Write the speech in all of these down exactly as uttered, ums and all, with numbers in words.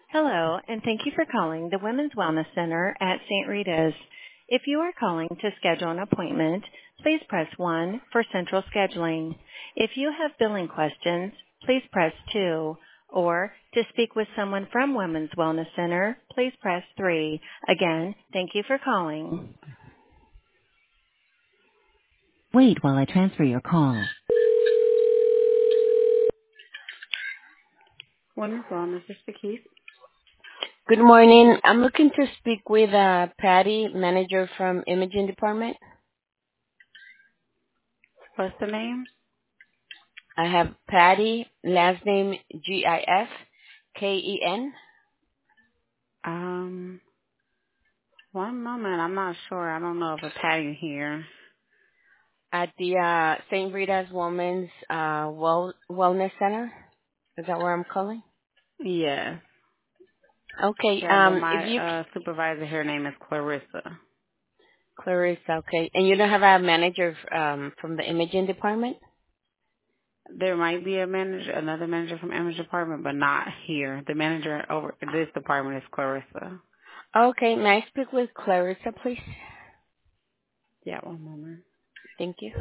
Hello, and thank you for calling the Women's Wellness Center at Saint Rita's. If you are calling to schedule an appointment, please press one for central scheduling. If you have billing questions, please press two. Or to speak with someone from Women's Wellness Center, please press three. Again, thank you for calling. Wait while I transfer your call. Women's Wellness, this is Keith. Good morning. I'm looking to speak with uh, Patty, manager from Imaging Department. What's the name? I have Patty, last name G I F K E N. Um, one moment. I'm not sure. I don't know if a Patty here. At the uh, Saint Rita's Women's uh, well, Wellness Center. Is that where I'm calling? Yes. Okay. Yeah, but Um, if my you, uh, supervisor here name is Clarissa. Clarissa. Okay. And you don't have a manager um, from the Imaging Department? There might be a manager, another manager from Image Department, but not here. The manager over this department is Clarissa. Okay. May I speak with Clarissa, please? Yeah, one moment. Thank you.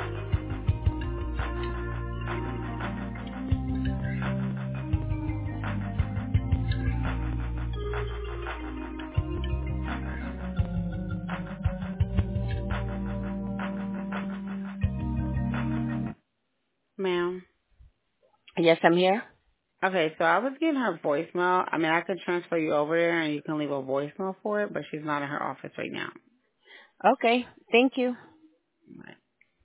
Ma'am. Yes, I'm here. Okay, so I was getting her voicemail. I mean, I could transfer you over there and you can leave a voicemail for it, but she's not in her office right now. Okay. Thank you. Right.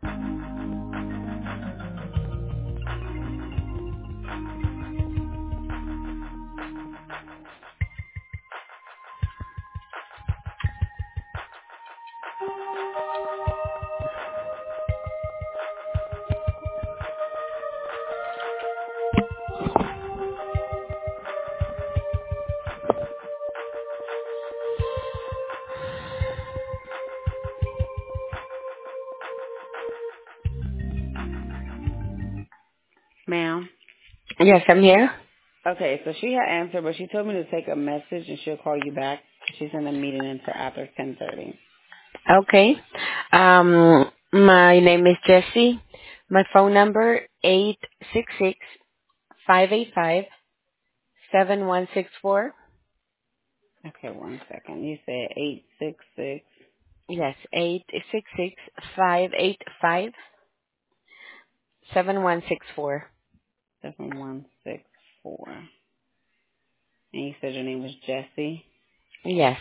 Ma'am. Yes, I'm here. Okay, so she had answered, but she told me to take a message and she'll call you back. She's in a meeting until after ten thirty. Okay. Um, my name is Jessie. My phone number eight six six five eight five seven one six four. Okay, one second. You said eight six six Yes, eight six six five eight five seven one six four. seven one six four. And you said your name was Jessie? Yes.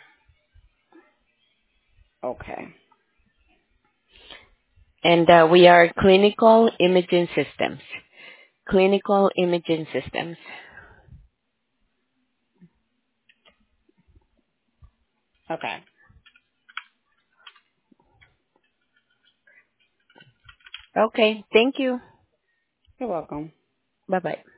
Okay. And uh, we are clinical imaging systems. Clinical imaging systems. Okay. Okay. Thank you. You're welcome. Bye bye.